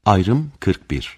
Ayrım 41.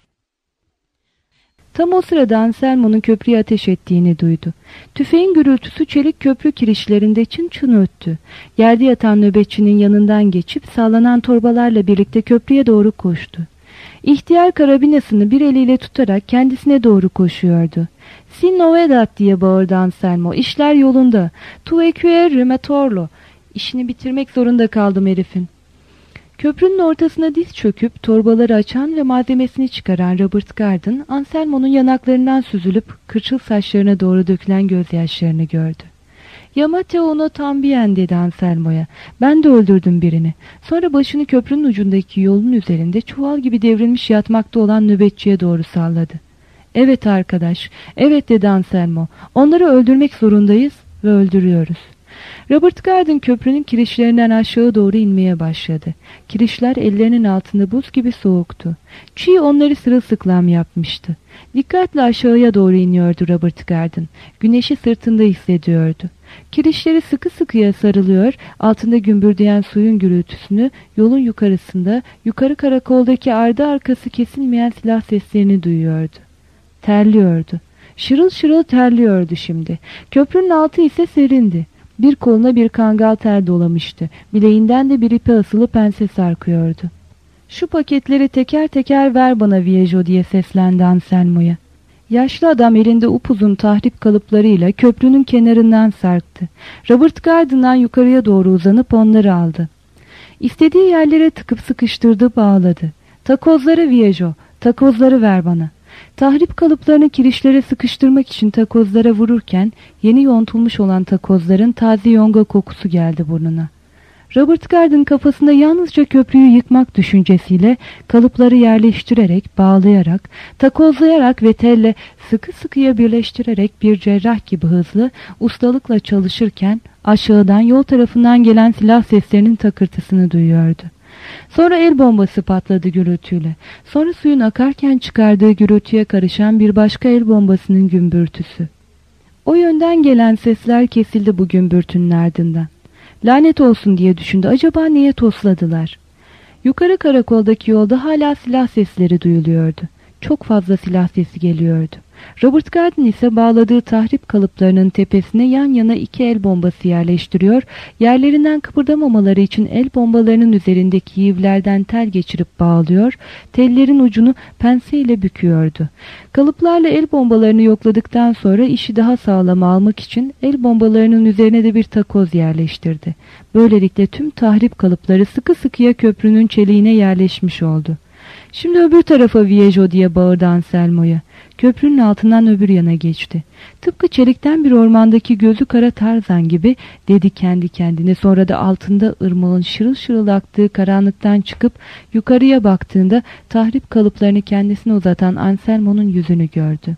Tam o sırada Anselmo'nun köprüye ateş ettiğini duydu. Tüfeğin gürültüsü çelik köprü kirişlerinde çın çın öttü. Yerde yatan nöbetçinin yanından geçip sallanan torbalarla birlikte köprüye doğru koştu. İhtiyar karabinasını bir eliyle tutarak kendisine doğru koşuyordu. "Sin novedad" diye bağırdı Anselmo. "İşler yolunda. Tu equer metorlo." İşini bitirmek zorunda kaldım herifin. Köprünün ortasına diz çöküp torbaları açan ve malzemesini çıkaran Robert Garden, Anselmo'nun yanaklarından süzülüp kırçıl saçlarına doğru dökülen gözyaşlarını gördü. "Yamate ono tambien" dedi Anselmo'ya. "Ben de öldürdüm birini." Sonra başını köprünün ucundaki yolun üzerinde çuval gibi devrilmiş yatmakta olan nöbetçiye doğru salladı. "Evet arkadaş, evet" dedi Anselmo. "Onları öldürmek zorundayız ve öldürüyoruz." Robert Garden köprünün kirişlerinden aşağı doğru inmeye başladı. Kirişler ellerinin altında buz gibi soğuktu. Çiğ onları sırılsıklam yapmıştı. Dikkatle aşağıya doğru iniyordu Robert Garden. Güneşi sırtında hissediyordu. Kirişleri sıkı sıkıya sarılıyor, altında gümbürdeyen suyun gürültüsünü, yolun yukarısında, yukarı karakoldaki ardı arkası kesilmeyen silah seslerini duyuyordu. Terliyordu. Şırıl şırıl terliyordu şimdi. Köprünün altı ise serindi. Bir koluna bir kangal tel dolamıştı. Bileğinden de bir ipe asılı pense sarkıyordu. "Şu paketleri teker teker ver bana Viejo" diye seslendi Anselmo'ya. Yaşlı adam elinde upuzun tahrip kalıplarıyla köprünün kenarından sarktı. Robert Garden'dan yukarıya doğru uzanıp onları aldı. İstediği yerlere tıkıp sıkıştırdı, bağladı. "Takozları Viejo, takozları ver bana." Tahrip kalıplarını kirişlere sıkıştırmak için takozlara vururken yeni yontulmuş olan takozların taze yonga kokusu geldi burnuna. Robert Garden kafasında yalnızca köprüyü yıkmak düşüncesiyle kalıpları yerleştirerek, bağlayarak, takozlayarak ve telle sıkı sıkıya birleştirerek bir cerrah gibi hızlı, ustalıkla çalışırken aşağıdan yol tarafından gelen silah seslerinin takırtısını duyuyordu. Sonra el bombası patladı gürültüyle. Sonra suyun akarken çıkardığı gürültüye karışan bir başka el bombasının gümbürtüsü. O yönden gelen sesler kesildi bu gümbürtünün ardından. Lanet olsun diye düşündü. Acaba niye tosladılar? Yukarı karakoldaki yolda hala silah sesleri duyuluyordu. Çok fazla silah sesi geliyordu. Robert Garden ise bağladığı tahrip kalıplarının tepesine yan yana iki el bombası yerleştiriyor, yerlerinden kıpırdamamaları için el bombalarının üzerindeki yivlerden tel geçirip bağlıyor, tellerin ucunu penseyle büküyordu. Kalıplarla el bombalarını yokladıktan sonra işi daha sağlam almak için el bombalarının üzerine de bir takoz yerleştirdi. Böylelikle tüm tahrip kalıpları sıkı sıkıya köprünün çeliğine yerleşmiş oldu. "Şimdi öbür tarafa Viejo" diye bağırdı Anselmo'ya. Köprünün altından öbür yana geçti. Tıpkı çelikten bir ormandaki gözü kara Tarzan gibi dedi kendi kendine. Sonra da altında ırmağın şırıl şırıl aktığı karanlıktan çıkıp yukarıya baktığında tahrip kalıplarını kendisine uzatan Anselmo'nun yüzünü gördü.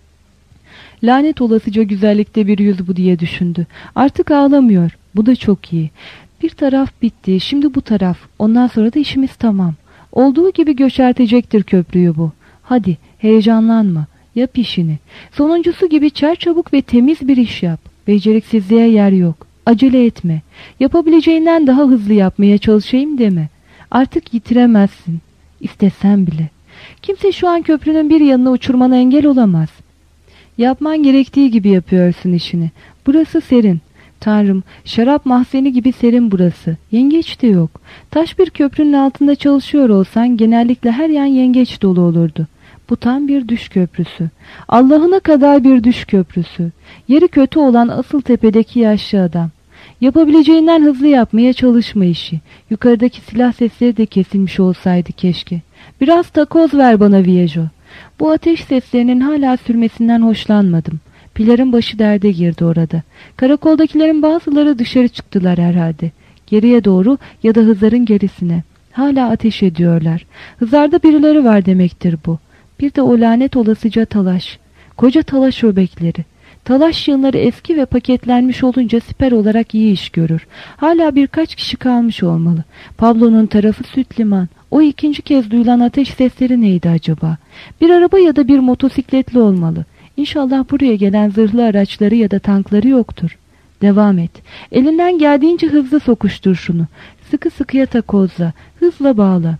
Lanet olasıca güzellikte bir yüz bu diye düşündü. Artık ağlamıyor. Bu da çok iyi. Bir taraf bitti. Şimdi bu taraf. Ondan sonra da işimiz tamam. Olduğu gibi göçertecektir köprüyü bu. Hadi heyecanlanma. Yap işini. Sonuncusu gibi çarçabuk ve temiz bir iş yap. Beceriksizliğe yer yok. Acele etme. Yapabileceğinden daha hızlı yapmaya çalışayım deme. Artık yitiremezsin. İstesen bile. Kimse şu an köprünün bir yanına uçurmana engel olamaz. Yapman gerektiği gibi yapıyorsun işini. Burası serin. Tanrım, şarap mahzeni gibi serin burası. Yengeç de yok. Taş bir köprünün altında çalışıyor olsan genellikle her yan yengeç dolu olurdu. Bu tam bir düş köprüsü. Allah'ına kadar bir düş köprüsü. Yeri kötü olan asıl tepedeki yaşlı adam. Yapabileceğinden hızlı yapmaya çalışma işi. Yukarıdaki silah sesleri de kesilmiş olsaydı keşke. Biraz takoz ver bana Viejo. Bu ateş seslerinin hala sürmesinden hoşlanmadım. Pilar'ın başı derde girdi orada. Karakoldakilerin bazıları dışarı çıktılar herhalde. Geriye doğru ya da Hızar'ın gerisine. Hala ateş ediyorlar. Hızar'da birileri var demektir bu. Bir de o lanet olasıca talaş. Koca talaş öbekleri. Talaş yığınları eski ve paketlenmiş olunca siper olarak iyi iş görür. Hala birkaç kişi kalmış olmalı. Pablo'nun tarafı süt liman. O ikinci kez duyulan ateş sesleri neydi acaba? Bir araba ya da bir motosikletli olmalı. İnşallah buraya gelen zırhlı araçları ya da tankları yoktur. Devam et. Elinden geldiğince hızlı sokuştur şunu. Sıkı sıkıya takozla. Hızla bağla.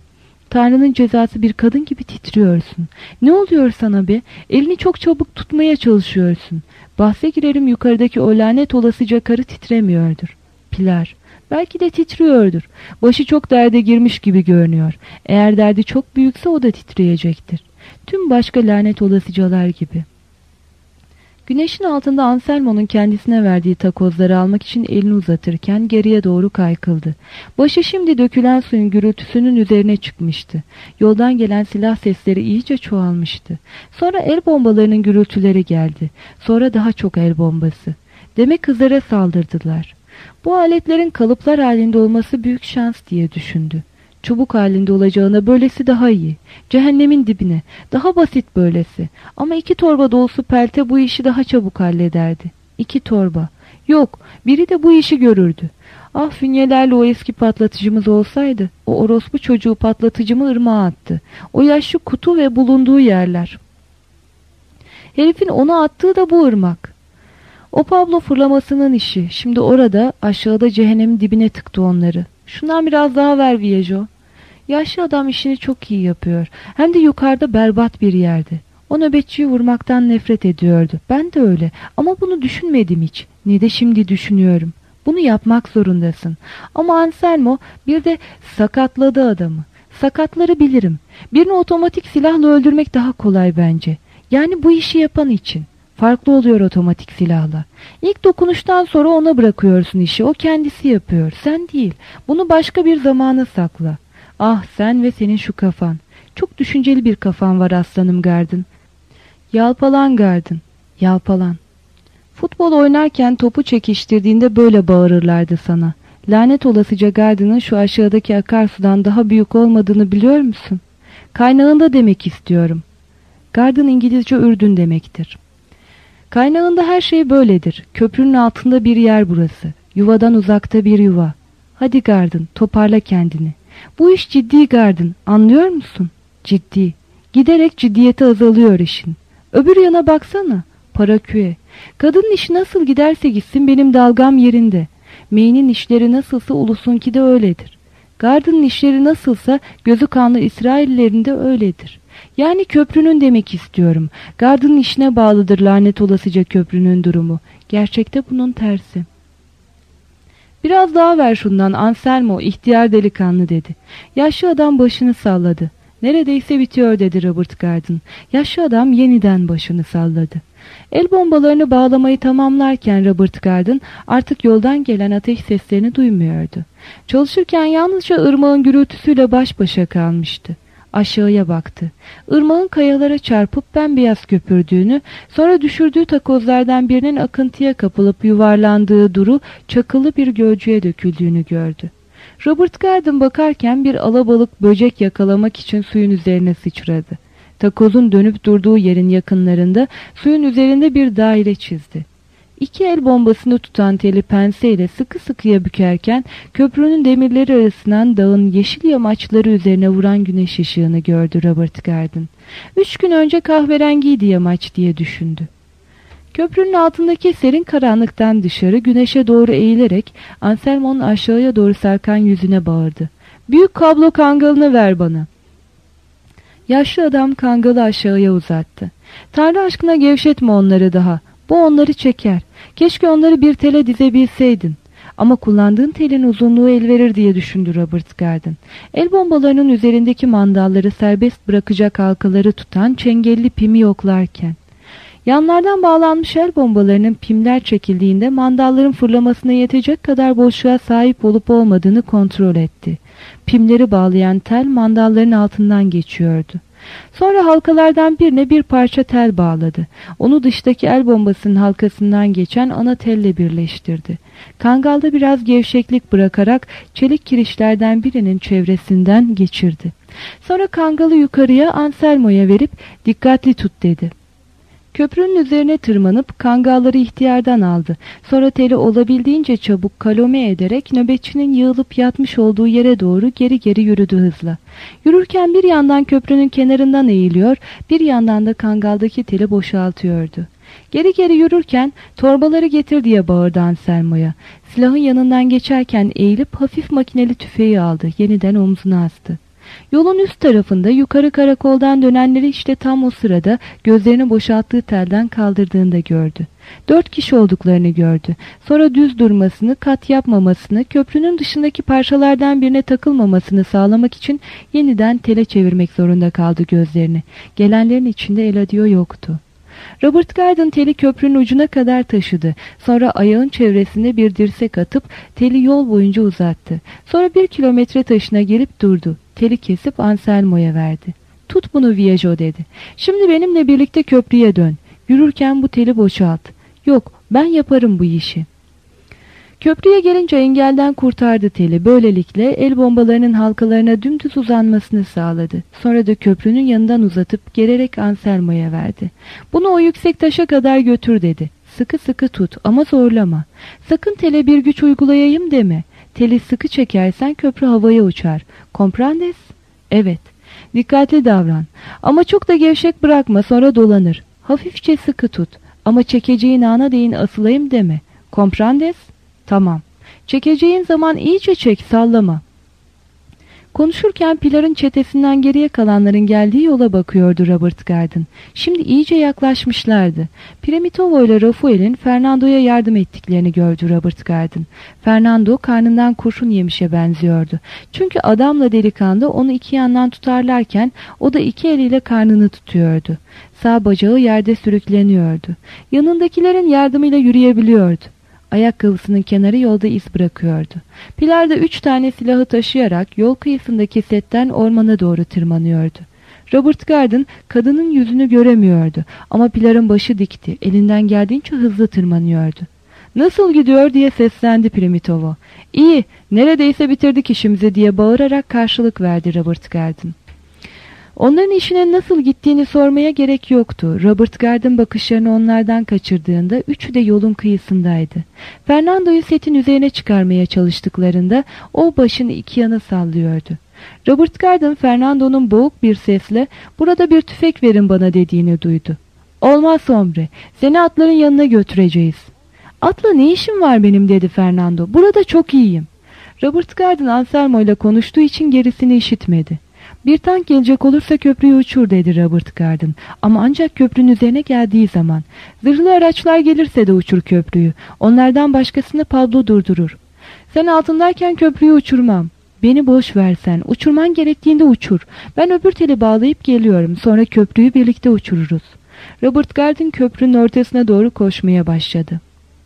Tanrı'nın cezası, bir kadın gibi titriyorsun. Ne oluyor sana be? Elini çok çabuk tutmaya çalışıyorsun. Bahse girerim, yukarıdaki o lanet olasıca karı titremiyordur. Pilar, belki de titriyordur. Başı çok derde girmiş gibi görünüyor. Eğer derdi çok büyükse o da titreyecektir. Tüm başka lanet olasıcalar gibi. Güneşin altında Anselmo'nun kendisine verdiği takozları almak için elini uzatırken geriye doğru kaykıldı. Başı şimdi dökülen suyun gürültüsünün üzerine çıkmıştı. Yoldan gelen silah sesleri iyice çoğalmıştı. Sonra el bombalarının gürültüleri geldi. Sonra daha çok el bombası. Demek kızlara saldırdılar. Bu aletlerin kalıplar halinde olması büyük şans diye düşündü. Çubuk halinde olacağına böylesi daha iyi. Cehennemin dibine. Daha basit böylesi. Ama 2 torba dolusu pelte bu işi daha çabuk hallederdi. 2 torba. Yok, biri de bu işi görürdü. Ah, fünyelerle o eski patlatıcımız olsaydı. O orospu çocuğu patlatıcımı ırmağa attı. O yaşlı kutu ve bulunduğu yerler. Herifin onu attığı da bu ırmak. O Pablo fırlamasının işi. Şimdi orada, aşağıda cehennemin dibine tıktı onları. Şundan biraz daha ver Viejo. Yaşlı adam işini çok iyi yapıyor. Hem de yukarıda berbat bir yerde. O nöbetçiyi vurmaktan nefret ediyordu. Ben de öyle. Ama bunu düşünmedim hiç. Ne de şimdi düşünüyorum. Bunu yapmak zorundasın. Ama Anselmo bir de sakatladı adamı. Sakatları bilirim. Birini otomatik silahla öldürmek daha kolay bence. Yani bu işi yapan için. Farklı oluyor otomatik silahla. İlk dokunuştan sonra ona bırakıyorsun işi. O kendisi yapıyor. Sen değil. Bunu başka bir zamana sakla. Ah, sen ve senin şu kafan. Çok düşünceli bir kafan var aslanım Gardın. Yalpalan Gardın. Yalpalan. Futbol oynarken topu çekiştirdiğinde böyle bağırırlardı sana. Lanet olasıca Gardın'ın şu aşağıdaki akarsudan daha büyük olmadığını biliyor musun? Kaynağında demek istiyorum. Gardın İngilizce Ürdün demektir. Kaynağında her şey böyledir. Köprünün altında bir yer burası. Yuvadan uzakta bir yuva. Hadi Gardın, toparla kendini. Bu iş ciddi Gardın, anlıyor musun? Ciddi. Giderek ciddiyeti azalıyor işin. Öbür yana baksana. Paraküye. Kadının işi nasıl giderse gitsin benim dalgam yerinde. May'nin işleri nasılsa ulusunki de öyledir. Gardın'ın işleri nasılsa gözü kanlı İsraillerin de öyledir. Yani köprünün demek istiyorum. Gardın'ın işine bağlıdır lanet olasıca köprünün durumu. Gerçekte bunun tersi. Biraz daha ver şundan Anselmo, ihtiyar delikanlı dedi. Yaşlı adam başını salladı. Neredeyse bitiyor dedi Robert Gardın. Yaşlı adam yeniden başını salladı. El bombalarını bağlamayı tamamlarken Robert Gardın artık yoldan gelen ateş seslerini duymuyordu. Çalışırken yalnızca ırmağın gürültüsüyle baş başa kalmıştı. Aşağıya baktı. Irmağın kayalara çarpıp bembeyaz köpürdüğünü, sonra düşürdüğü takozlardan birinin akıntıya kapılıp yuvarlandığı duru çakılı bir gölcüğe döküldüğünü gördü. Robert Gardın bakarken bir alabalık böcek yakalamak için suyun üzerine sıçradı. Takozun dönüp durduğu yerin yakınlarında suyun üzerinde bir daire çizdi. 2 el bombasını tutan teli penseyle sıkı sıkıya bükerken köprünün demirleri arasından dağın yeşil yamaçları üzerine vuran güneş ışığını gördü Robert Gardın. 3 gün önce kahverengiydi yamaç diye düşündü. Köprünün altındaki serin karanlıktan dışarı güneşe doğru eğilerek Anselmo'nun aşağıya doğru sarkan yüzüne bağırdı. "Büyük kablo kangalını ver bana." Yaşlı adam kangalı aşağıya uzattı. "Tanrı aşkına gevşetme onları daha. Bu onları çeker. Keşke onları bir tele dizebilseydin. Ama kullandığın telin uzunluğu el verir diye düşündü Robert Gardın. El bombalarının üzerindeki mandalları serbest bırakacak halkaları tutan çengelli pimi yoklarken. Yanlardan bağlanmış el bombalarının pimler çekildiğinde mandalların fırlamasına yetecek kadar boşluğa sahip olup olmadığını kontrol etti. Pimleri bağlayan tel mandalların altından geçiyordu. Sonra halkalardan birine bir parça tel bağladı. Onu dıştaki el bombasının halkasından geçen ana telle birleştirdi. Kangalda biraz gevşeklik bırakarak çelik kirişlerden birinin çevresinden geçirdi. Sonra kangalı yukarıya Anselmo'ya verip "Dikkatli tut" dedi. Köprünün üzerine tırmanıp kangalları ihtiyardan aldı. Sonra teli olabildiğince çabuk kalome ederek nöbetçinin yığılıp yatmış olduğu yere doğru geri geri yürüdü hızla. Yürürken bir yandan köprünün kenarından eğiliyor, bir yandan da kangaldaki teli boşaltıyordu. Geri geri yürürken "Torbaları getir" diye bağırdı Anselmo'ya. Silahın yanından geçerken eğilip hafif makineli tüfeği aldı, yeniden omzuna astı. Yolun üst tarafında yukarı karakoldan dönenleri işte tam o sırada gözlerini boşalttığı telden kaldırdığında gördü. 4 kişi olduklarını gördü. Sonra düz durmasını, kat yapmamasını, köprünün dışındaki parçalardan birine takılmamasını sağlamak için yeniden tele çevirmek zorunda kaldı gözlerini. Gelenlerin içinde Eladio yoktu. Robert Garden teli köprünün ucuna kadar taşıdı. Sonra ayağın çevresine bir dirsek atıp teli yol boyunca uzattı. Sonra 1 kilometre taşına gelip durdu. Teli kesip Anselmo'ya verdi. "Tut bunu Viaggio," dedi. "Şimdi benimle birlikte köprüye dön. Yürürken bu teli boşalt." "Yok, ben yaparım bu işi." Köprüye gelince engelden kurtardı teli. Böylelikle el bombalarının halkalarına dümdüz uzanmasını sağladı. Sonra da köprünün yanından uzatıp gererek Anselmo'ya verdi. "Bunu o yüksek taşa kadar götür," dedi. "Sıkı sıkı tut ama zorlama. Sakın tele bir güç uygulayayım deme. Teli sıkı çekersen köprü havaya uçar. Comprendes?" "Evet." "Dikkatli davran. Ama çok da gevşek bırakma, sonra dolanır. Hafifçe sıkı tut. Ama çekeceğin ana değin asılayım deme. Comprendes?" "Tamam. Çekeceğin zaman iyice çek, sallama." Konuşurken Pilar'ın çetesinden geriye kalanların geldiği yola bakıyordu Robert Garden. Şimdi iyice yaklaşmışlardı. Pirimitovo ile Rafael'in Fernando'ya yardım ettiklerini gördü Robert Garden. Fernando karnından kurşun yemişe benziyordu. Çünkü adamla delikanlı onu iki yandan tutarlarken o da iki eliyle karnını tutuyordu. Sağ bacağı yerde sürükleniyordu. Yanındakilerin yardımıyla yürüyebiliyordu. Ayakkabısının kenarı yolda iz bırakıyordu. Pilar da 3 tane silahı taşıyarak yol kıyısındaki setten ormana doğru tırmanıyordu. Robert Garden kadının yüzünü göremiyordu ama Pilar'ın başı dikti. Elinden geldiğince hızlı tırmanıyordu. "Nasıl gidiyor?" diye seslendi Primitovo. "İyi, neredeyse bitirdik işimizi," diye bağırarak karşılık verdi Robert Garden. Onların işine nasıl gittiğini sormaya gerek yoktu. Robert Garden bakışlarını onlardan kaçırdığında üçü de yolun kıyısındaydı. Fernando'yu setin üzerine çıkarmaya çalıştıklarında o başını iki yana sallıyordu. Robert Garden Fernando'nun boğuk bir sesle "Burada bir tüfek verin bana," dediğini duydu. "Olmaz hombre, seni atların yanına götüreceğiz." "Atla ne işim var benim?" dedi Fernando. "Burada çok iyiyim." Robert Garden Anselmo ile konuştuğu için gerisini işitmedi. "Bir tank gelecek olursa köprüyü uçur," dedi Robert Garden. "Ama ancak köprünün üzerine geldiği zaman. Zırhlı araçlar gelirse de uçur köprüyü. Onlardan başkasını Pablo durdurur." "Sen altındayken köprüyü uçurmam." "Beni boş versen. Uçurman gerektiğinde uçur. Ben öbür teli bağlayıp geliyorum. Sonra köprüyü birlikte uçururuz." Robert Garden köprünün ortasına doğru koşmaya başladı.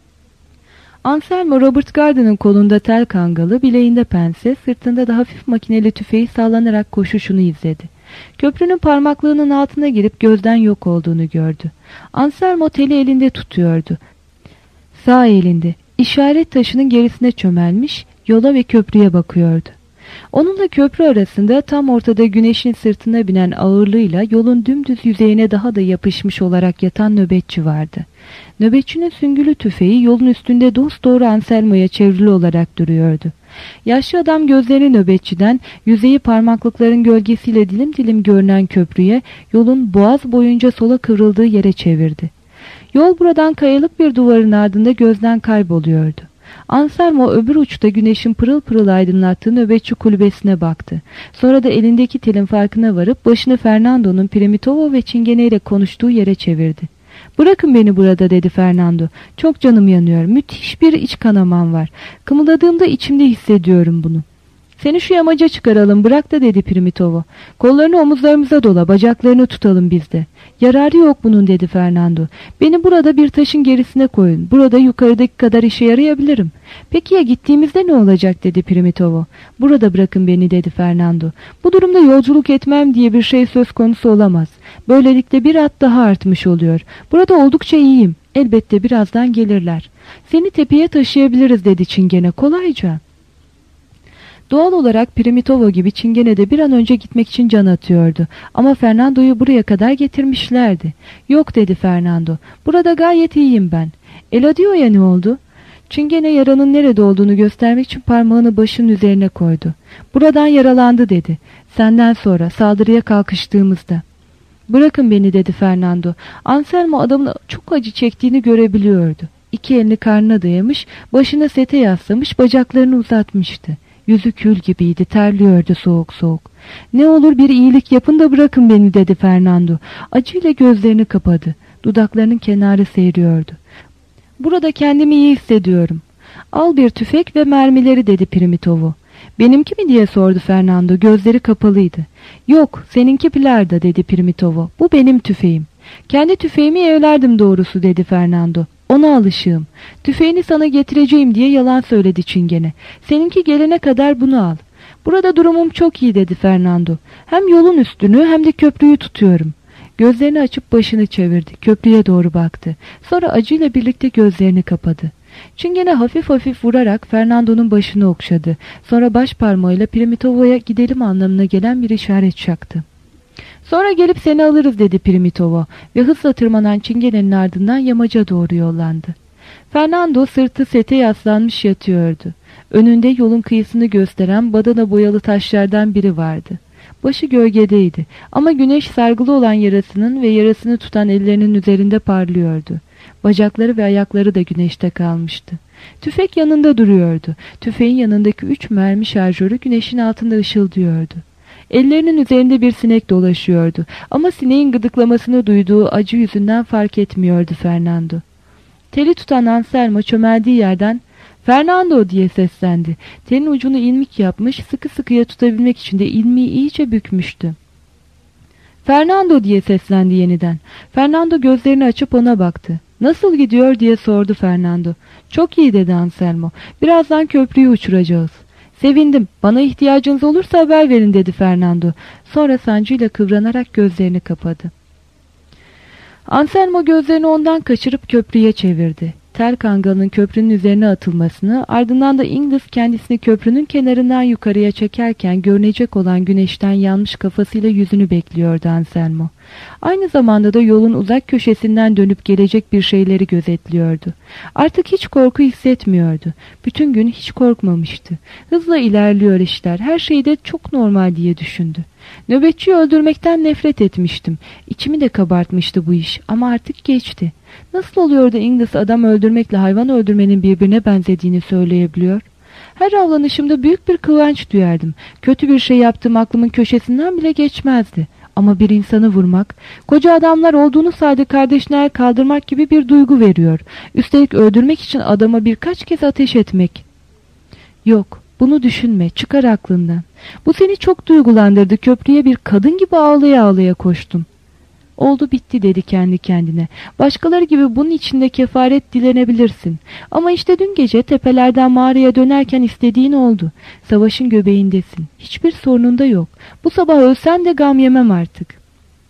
Anselmo Robert Garden'ın kolunda tel kangalı, bileğinde pense, sırtında da hafif makineli tüfeği sallanarak koşuşunu izledi. Köprünün parmaklığının altına girip gözden yok olduğunu gördü. Anselmo teli elinde tutuyordu. Sağ elinde, işaret taşının gerisine çömelmiş, yola ve köprüye bakıyordu. Onunla köprü arasında tam ortada güneşin sırtına binen ağırlığıyla yolun dümdüz yüzeyine daha da yapışmış olarak yatan nöbetçi vardı. Nöbetçinin süngülü tüfeği yolun üstünde dosdoğru Anselmo'ya çevrili olarak duruyordu. Yaşlı adam gözlerini nöbetçiden, yüzeyi parmaklıkların gölgesiyle dilim dilim görünen köprüye, yolun boğaz boyunca sola kıvrıldığı yere çevirdi. Yol buradan kayalık bir duvarın ardında gözden kayboluyordu. Anselmo öbür uçta güneşin pırıl pırıl aydınlattığı nöbetçi kulübesine baktı. Sonra da elindeki telin farkına varıp başını Fernando'nun Primitovo ve Çingene ile konuştuğu yere çevirdi. "Bırakın beni burada," dedi Fernando. "Çok canım yanıyor. Müthiş bir iç kanamam var. Kımıldadığımda içimde hissediyorum bunu." "Seni şu yamaca çıkaralım, bırak da," dedi Primitovo. "Kollarını omuzlarımıza dola, bacaklarını tutalım biz de." "Yararı yok bunun," dedi Fernando. "Beni burada bir taşın gerisine koyun. Burada yukarıdaki kadar işe yarayabilirim." "Peki ya gittiğimizde ne olacak?" dedi Primitovo. "Burada bırakın beni," dedi Fernando. "Bu durumda yolculuk etmem diye bir şey söz konusu olamaz. Böylelikle bir at daha artmış oluyor. Burada oldukça iyiyim. Elbette birazdan gelirler. Seni tepeye taşıyabiliriz," dedi Çingene kolayca. Doğal olarak Primitovo gibi Çingene de bir an önce gitmek için can atıyordu. Ama Fernando'yu buraya kadar getirmişlerdi. "Yok," dedi Fernando. "Burada gayet iyiyim ben." "Eladio'ya ne oldu?" Çingene yaranın nerede olduğunu göstermek için parmağını başının üzerine koydu. "Buradan yaralandı," dedi. "Senden sonra saldırıya kalkıştığımızda." "Bırakın beni," dedi Fernando. Anselmo adamın çok acı çektiğini görebiliyordu. İki elini karnına dayamış, başına sete yaslamış, bacaklarını uzatmıştı. Yüzü kül gibiydi, terliyordu soğuk soğuk. "Ne olur bir iyilik yapın da bırakın beni," dedi Fernando. Acıyla gözlerini kapadı. Dudaklarının kenarı seyiriyordu. "Burada kendimi iyi hissediyorum." "Al bir tüfek ve mermileri," dedi Primitivo. "Benimki mi?" diye sordu Fernando. Gözleri kapalıydı. "Yok, seninki Pilarda," dedi Primitivo. "Bu benim tüfeğim." "Kendi tüfeğimi evlerdim doğrusu," dedi Fernando. "Ona alışığım. Tüfeğini sana getireceğim diye yalan söyledi Çingene. Seninki gelene kadar bunu al." "Burada durumum çok iyi," dedi Fernando. "Hem yolun üstünü hem de köprüyü tutuyorum." Gözlerini açıp başını çevirdi. Köprüye doğru baktı. Sonra acıyla birlikte gözlerini kapadı. Çingene hafif hafif vurarak Fernando'nun başını okşadı. Sonra baş parmağıyla Primitivo'ya gidelim anlamına gelen bir işaret çaktı. "Sonra gelip seni alırız," dedi Primitivo ve hızla tırmanan Çingene'nin ardından yamaca doğru yollandı. Fernando sırtı sete yaslanmış yatıyordu. Önünde yolun kıyısını gösteren badana boyalı taşlardan biri vardı. Başı gölgedeydi ama güneş sargılı olan yarasının ve yarasını tutan ellerinin üzerinde parlıyordu. Bacakları ve ayakları da güneşte kalmıştı. Tüfek yanında duruyordu. Tüfeğin yanındaki 3 mermi şarjörü güneşin altında ışıldıyordu. Ellerinin üzerinde bir sinek dolaşıyordu ama sineğin gıdıklamasını duyduğu acı yüzünden fark etmiyordu Fernando. Teli tutan Anselmo çömeldiği yerden "Fernando!" diye seslendi. Telin ucunu ilmik yapmış, sıkı sıkıya tutabilmek için de ilmiği iyice bükmüştü. "Fernando!" diye seslendi yeniden. Fernando gözlerini açıp ona baktı. "Nasıl gidiyor?" diye sordu Fernando. "Çok iyi," dedi Anselmo. "Birazdan köprüyü uçuracağız." "Sevindim. Bana ihtiyacınız olursa haber verin," dedi Fernando. Sonra sancıyla kıvranarak gözlerini kapadı. Anselmo gözlerini ondan kaçırıp köprüye çevirdi. Tel kangalının köprünün üzerine atılmasını, ardından da İngiliz kendisini köprünün kenarından yukarıya çekerken görünecek olan güneşten yanmış kafasıyla yüzünü bekliyordu Anselmo. Aynı zamanda da yolun uzak köşesinden dönüp gelecek bir şeyleri gözetliyordu. Artık hiç korku hissetmiyordu. Bütün gün hiç korkmamıştı. Hızla ilerliyor işler, her şey de çok normal diye düşündü. Nöbetçiyi öldürmekten nefret etmiştim. İçimi de kabartmıştı bu iş ama artık geçti. Nasıl oluyor da İngiliz adam öldürmekle hayvan öldürmenin birbirine benzediğini söyleyebiliyor? Her avlanışımda büyük bir kıvanç duyardım. Kötü bir şey yaptığım aklımın köşesinden bile geçmezdi. Ama bir insanı vurmak, koca adamlar olduğunu sadece kardeşine el kaldırmak gibi bir duygu veriyor. Üstelik öldürmek için adama birkaç kez ateş etmek. Yok, bunu düşünme, çıkar aklından. Bu seni çok duygulandırdı. Köprüye bir kadın gibi ağlaya ağlaya koştun. "Oldu bitti," dedi kendi kendine. "Başkaları gibi bunun içinde kefaret dilenebilirsin. Ama işte dün gece tepelerden mağaraya dönerken istediğin oldu. Savaşın göbeğindesin. Hiçbir sorunun da yok. Bu sabah ölsem de gam yemem artık."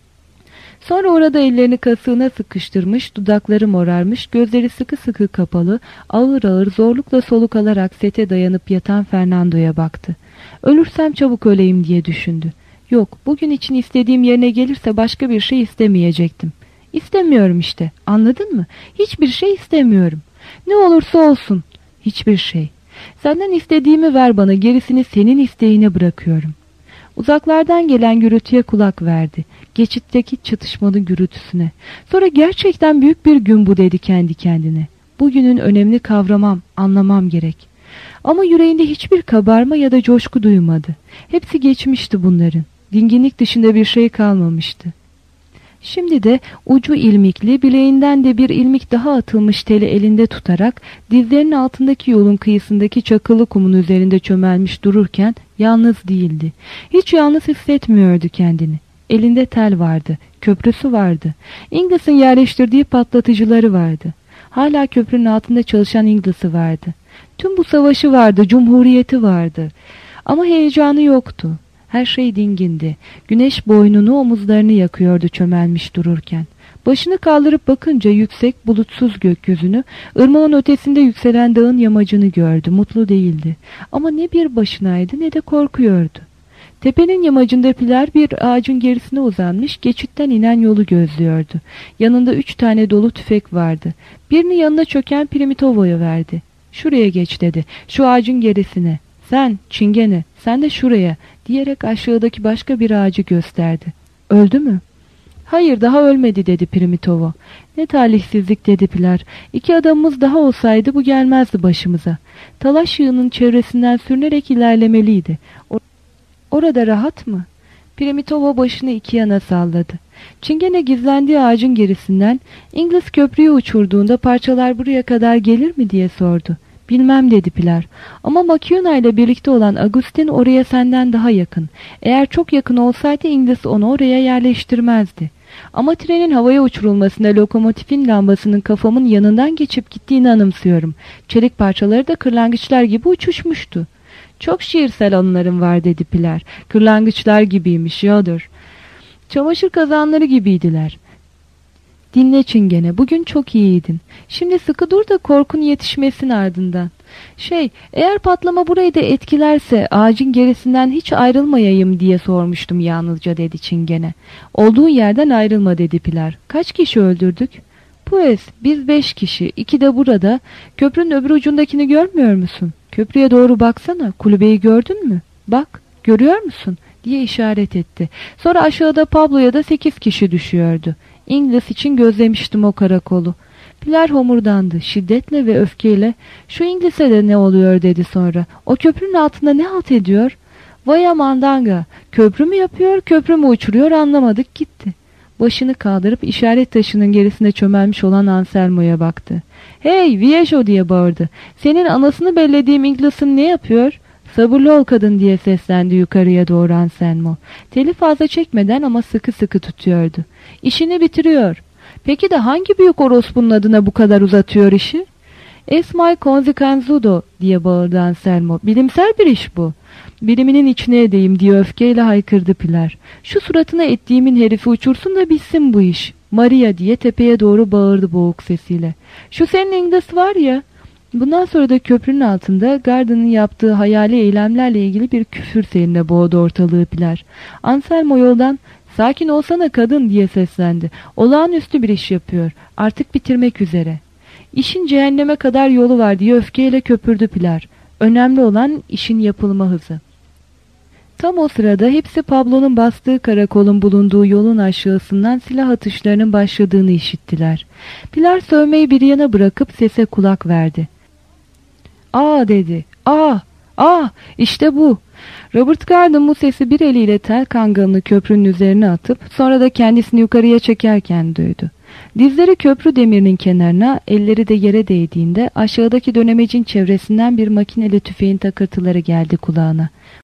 Sonra orada ellerini kasığına sıkıştırmış, dudakları morarmış, gözleri sıkı sıkı kapalı, ağır ağır zorlukla soluk alarak sete dayanıp yatan Fernando'ya baktı. "Ölürsem çabuk öleyim," diye düşündü. "Yok, bugün için istediğim yerine gelirse başka bir şey istemeyecektim. İstemiyorum işte, anladın mı? Hiçbir şey istemiyorum. Ne olursa olsun, hiçbir şey. Senden istediğimi ver bana, gerisini senin isteğine bırakıyorum." Uzaklardan gelen gürültüye kulak verdi. Geçitteki çatışmanın gürültüsüne. Sonra "Gerçekten büyük bir gün bu," dedi kendi kendine. "Bugünün önemini kavramam, anlamam gerek." Ama yüreğinde hiçbir kabarma ya da coşku duymadı. Hepsi geçmişti bunların. Dinginlik dışında bir şey kalmamıştı. Şimdi de ucu ilmikli, bileğinden de bir ilmik daha atılmış teli elinde tutarak dizlerinin altındaki yolun kıyısındaki çakılı kumun üzerinde çömelmiş dururken yalnız değildi. Hiç yalnız hissetmiyordu kendini. Elinde tel vardı, köprüsü vardı. İngiliz'in yerleştirdiği patlatıcıları vardı. Hala köprünün altında çalışan İngiliz'i vardı. Tüm bu savaşı vardı, cumhuriyeti vardı. Ama heyecanı yoktu. Her şey dingindi. Güneş boynunu, omuzlarını yakıyordu çömelmiş dururken. Başını kaldırıp bakınca yüksek, bulutsuz gökyüzünü, ırmağın ötesinde yükselen dağın yamacını gördü. Mutlu değildi. Ama ne bir başınaydı ne de korkuyordu. Tepenin yamacında Pilar bir ağacın gerisine uzanmış, geçitten inen yolu gözlüyordu. Yanında 3 tane dolu tüfek vardı. Birini yanına çöken Primitivo'ya verdi. "Şuraya geç," dedi. "Şu ağacın gerisine. Sen, Çingene, sen de şuraya," diyerek aşağıdaki başka bir ağacı gösterdi. "Öldü mü?" Hayır, daha ölmedi dedi Primitovo. Ne talihsizlik dedi Pilar. 2 adamımız daha olsaydı bu gelmezdi başımıza. Talaş yığının çevresinden sürünerek ilerlemeliydi. Orada rahat mı? Primitovo başını 2 yana salladı. Çingene gizlendiği ağacın gerisinden İngiliz köprüyü uçurduğunda parçalar buraya kadar gelir mi diye sordu. Bilmem dedi Pilar. Ama Makiona ile birlikte olan Agustin oraya senden daha yakın. Eğer çok yakın olsaydı İngiliz onu oraya yerleştirmezdi. Ama trenin havaya uçurulmasında lokomotifin lambasının kafamın yanından geçip gittiğini anımsıyorum. Çelik parçaları da kırlangıçlar gibi uçuşmuştu. Çok şiirsel anılarım var dedi Pilar. Kırlangıçlar gibiymiş Yodur. Çamaşır kazanları gibiydiler. Dinle Çingene, bugün çok iyiydin. Şimdi sıkı dur da korkun yetişmesin ardından. Eğer patlama burayı da etkilerse ağacın gerisinden hiç ayrılmayayım diye sormuştum yalnızca dedi Çingene. Olduğun yerden ayrılma dedi Pilar. Kaç kişi öldürdük? Pues, biz 5 kişi, 2 de burada. Köprünün öbür ucundakini görmüyor musun? Köprüye doğru baksana, kulübeyi gördün mü? Bak, görüyor musun? Diye işaret etti. Sonra aşağıda Pablo'ya da 8 kişi düşüyordu. İngiliz için gözlemiştim o karakolu. Pilar homurdandı şiddetle ve öfkeyle. Şu İngiliz'e de ne oluyor dedi sonra. O köprünün altında ne halt ediyor? Vaya mandanga, köprü mü yapıyor, köprü mü uçuruyor anlamadık gitti. Başını kaldırıp işaret taşının gerisine çömelmiş olan Anselmo'ya baktı. Hey Viejo diye bağırdı. Senin anasını bellediğim İngiliz'in ne yapıyor? Sabırlı ol kadın diye seslendi yukarıya doğru Anselmo. Teli fazla çekmeden ama sıkı sıkı tutuyordu. İşini bitiriyor. Peki de hangi büyük orospunun adına bu kadar uzatıyor işi? Esmay Konzikanzudo diye bağırdı Anselmo. Bilimsel bir iş bu. Biliminin içine edeyim diye öfkeyle haykırdı Pilar. Şu suratına ettiğimin herifi uçursun da bitsin bu iş. Maria diye tepeye doğru bağırdı boğuk sesiyle. Şu senin İngiliz var ya. Bundan sonra da köprünün altında Gardner'ın yaptığı hayali eylemlerle ilgili bir küfür seline boğdu ortalığı Pilar. Anselmo yoldan sakin olsana kadın diye seslendi. Olağanüstü bir iş yapıyor. Artık bitirmek üzere. İşin cehenneme kadar yolu var diye öfkeyle köpürdü Pilar. Önemli olan işin yapılma hızı. Tam o sırada hepsi Pablo'nun bastığı karakolun bulunduğu yolun aşağısından silah atışlarının başladığını işittiler. Pilar sövmeyi bir yana bırakıp sese kulak verdi. "Aa!" dedi. "Aa! Aa! İşte bu!" Robert Garden bu sesi bir eliyle tel kangalını köprünün üzerine atıp sonra da kendisini yukarıya çekerken duydu. Dizleri köprü demirinin kenarına, elleri de yere değdiğinde aşağıdaki dönemecin çevresinden bir makineli tüfeğin takırtıları geldi kulağına.